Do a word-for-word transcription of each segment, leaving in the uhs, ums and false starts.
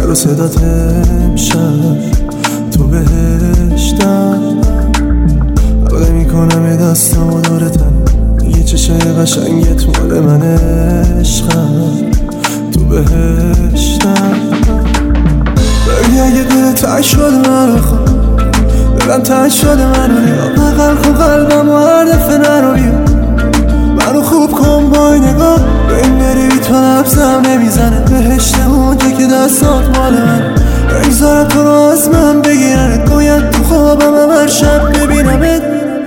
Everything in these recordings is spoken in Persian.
سر و صدات امشب تو بهشتم، حلقه میکنم یه دستم و دورتم، یه چشای قشنگت مال من عشقم، تو بهشتم. بگی اگه دل تنگ شده منو خواه، دلم تنگ شده منو نگاه، بغل کن قلبم و هر دفعه نرو بیا، منو خوب کن با این نگاه، به این بری بی تو لبزم نمیزنه، بهشت اونجا که دستات مال من، بگذارم تو رو از من بگیرنت، باید تو خوابم هر شب ببینمت.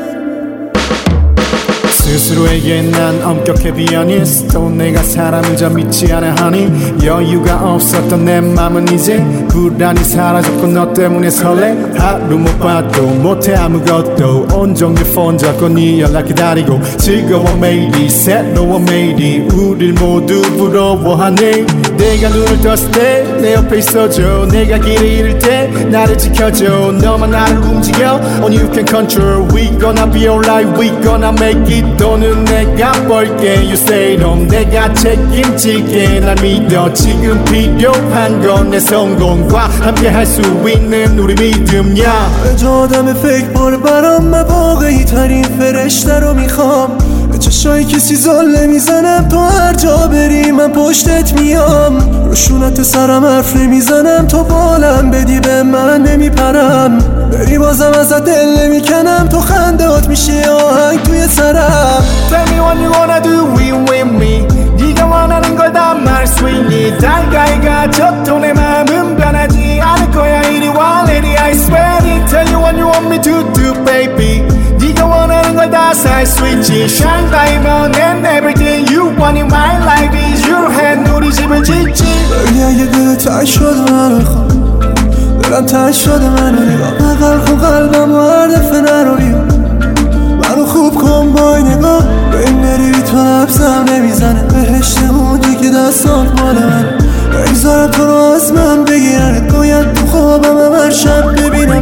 스스로에게 난 엄격해 비어니스트 내가 사람이자 믿지 않아 하니 여유가 없었던 내 맘은 이제 불안이 사라졌고 너 때문에 설레 하루 못 봐도 못해 아무것도 온종일 폰 잡고 네 연락 기다리고 즐거워 매일이 새로워 매일이 우릴 모두 부러워하네. 내가 눈을 떴을 때 내 옆에 있어줘, 내가 길을 잃을 때 나를 지켜줘, 너만 나를 움직여 Only you can control. We gonna be alright, we gonna make it. 돈은 내가 벌게 You say no, 내가 책임질게 날 믿어. 지금 필요한 건 내 성공과 함께 할 수 있는 우리 믿음이야. تو آدم فکر بار برام، من واقعی ترین فرشته رو میخوام، به چشای کسی زل نمیزنم، تو هر جا بری من پشتت میام، روشونت سرم حرف نمیزنم، تو بالم بدی به من نمیپرم، بری بازم ازت دل نمیکنم، تو خندهات میشه آهنگ توی سرم. Tell me what you wanna do with me. 네가 원하는 걸 다 말할 수 있니. 달가이 가져도 내 마음은 변하지 않을 거야. 이리 와 lady I swear it. Tell you what you want me to do baby. 네가 원하는 걸 다 살 수 있지. Shine diamond and everything you want in my life is your hand. 우리 집을 짓지. بگی اگه دل تنگ شده منو خواه، دلم تنگ شده منو نگاه، بغل کن قلبم و هر دفعه نرو بیا، منو خوب کن با این نگاه، به این بری بی تو لبزم نمیزنه، بهشت اونجا که دستات مال من، بگذارم تو رو از من بگیرنت، باید تو خوابم هر شب ببینم